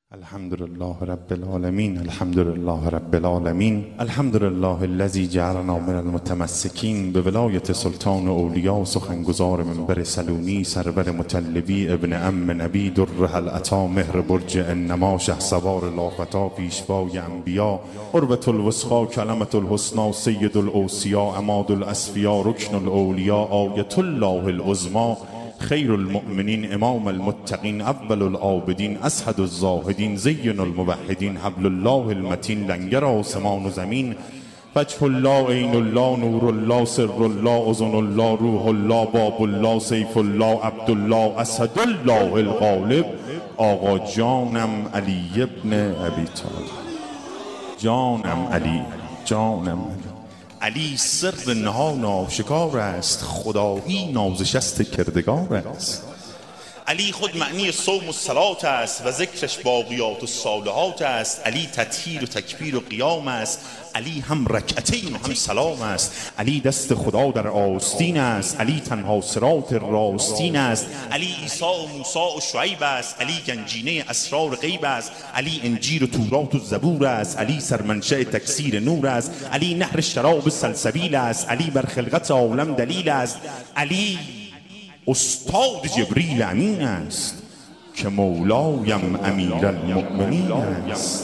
الحمد لله رب العالمين الحمد لله رب العالمين الحمد لله الذي جعلنا من المتمسكين بولایت سلطان اولیا سخنگزار منبر سلونی سرور مطلبی ابن ام نبی در العطا مهر برج انما شهسوار لافتا پیشوای انبیا قربة الوسخا کلمة الحسنی سید الاوصیا عماد الاسفیا رکن الاولیا آیة الله العظمی خیر المؤمنین امام المتقین اول العابدین اسعد الزاهدین زین الموحدین حبل الله المتین لنگر آسمان و زمین وجه الله عین الله نور الله سر الله اذن الله روح الله باب الله سیف الله عبدالله اسد الله الغالب آقا جانم علی ابن ابی طالب. جانم علی، جانم علی سر نهان آشکار است، خدایی نازشست کردگار است. علی خود معنی صوم و صلات است و ذکرش باقیات و صالحات است. علی تطهیر و تکبیر و قیام است. علی هم رکعتین و هم سلام است. علی دست خدا در آستین است. علی تنها صراط راستین است. علی عیسی و موسی و شعیب است. علی گنجینه اسرار غیب است. علی انجیل و تورات و زبور است. علی سرمنشأ تکثیر نور است. علی نهر شراب سلسبیل است. علی بر خلقت عالم دلیل است. علی استاد جبریل امین است که مولایم امیر المؤمنین است.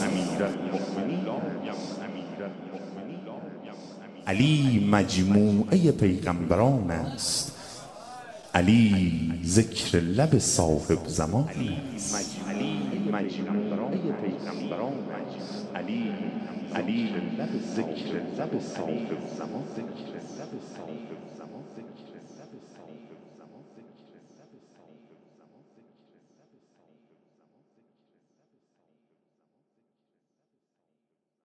علی مجموعه پیغمبران است. علی ذکر لب صاحب زمان است. علی مجموعه پیغمبران است. علی ذکر لب صاحب زمان.